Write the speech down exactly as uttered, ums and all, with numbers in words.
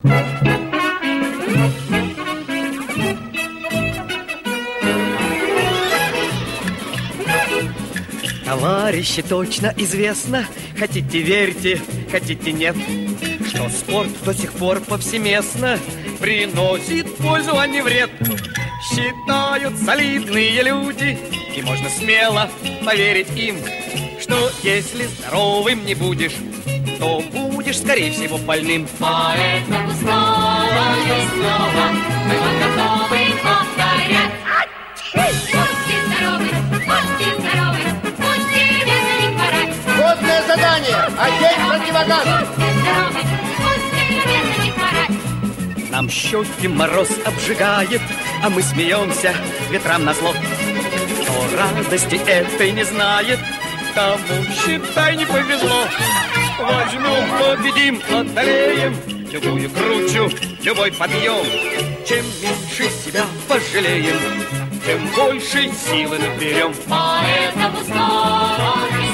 Товарищи, точно известно, хотите верьте, хотите нет, что спорт до сих пор повсеместно приносит пользу, а не вред. Считают солидные люди, и можно смело поверить им, что если здоровым не будешь, то будешь, скорее всего, больным. Поэтому снова и снова мы вам готовы повторять. Будьте здоровы, будьте здоровы, будьте веса не хворать. Водное задание, одеть противогаз. Будьте здоровы, будьте веса не хворать. Нам щеки мороз обжигает, а мы смеемся ветрам назло. Кто радости этой не знает, тому, считай, не повезло. Возьмем, победим, одолеем любую кручу, любой подъем. Чем меньше себя пожалеем, тем больше силы наберем. Поэтому снова